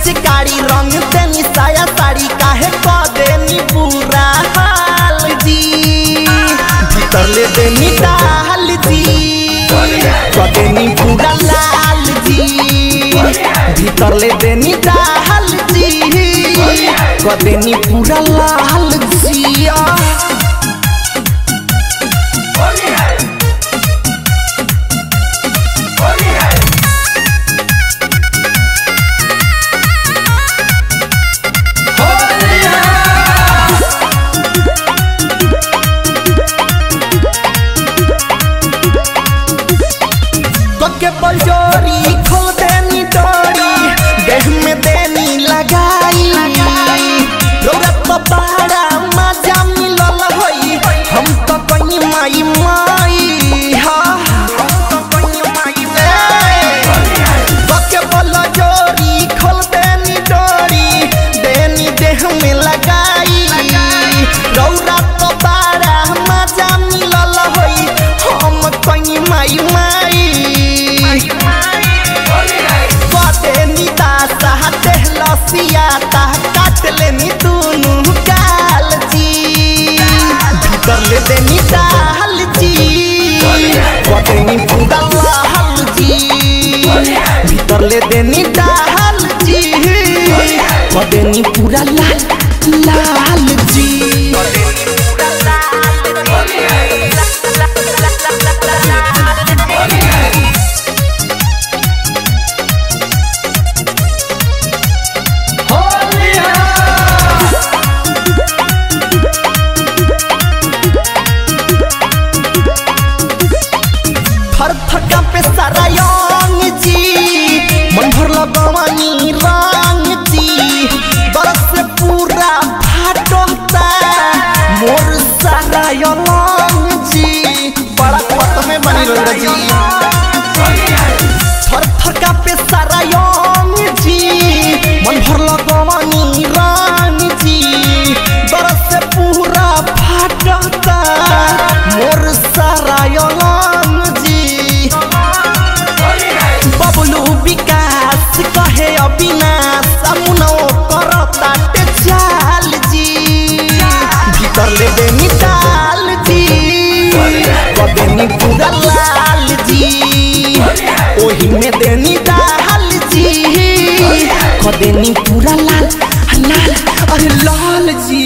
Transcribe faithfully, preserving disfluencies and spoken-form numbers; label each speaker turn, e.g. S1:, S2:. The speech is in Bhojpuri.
S1: पिचकारी रंग देनी साया साड़ी काहे क देनी बुरा हाल जी भीतर ले देनी डाल जी क देनी पूरा लाल जी भीतर ले देनी डाल जी क देनी पूरा लाल जी के बलजोरी खोल देनी डोरी देह में देनी लगाई रौरत तो बड़ा मजा मिलल होई हम तो कहीं माई माई हा के बलजोरी खोल देनी डोरी देनी देह में लगाई रौरत तो बड़ा मजा मिलल होई हम कहीं माई माई काट लेनी दोनों गाल जी भीतर ले देनी डाल जी कदेनी पूरा लाल जी भीतर ले देनी डाल जी कदेनी पूरा लाल लाल जी थका पे सारा यंग जी मन भर लगवानी रंग जी बरस से पूरा फाटता मोर सारा यंग जी बड़ा पत में बनी रह जी थर थका पे सारा यंग जी मन भर लगवानी रंग जी बरस से पूरा फाटता मोर सारा यंग विकास कहे अविनाश अमुनो करता ते चाल जी भीतर ले देनी डाल जी कदेनी पूरा लाल जी ओही में देनी डाल जी कदेनी पूरा लाल लाल अरे लाल जी।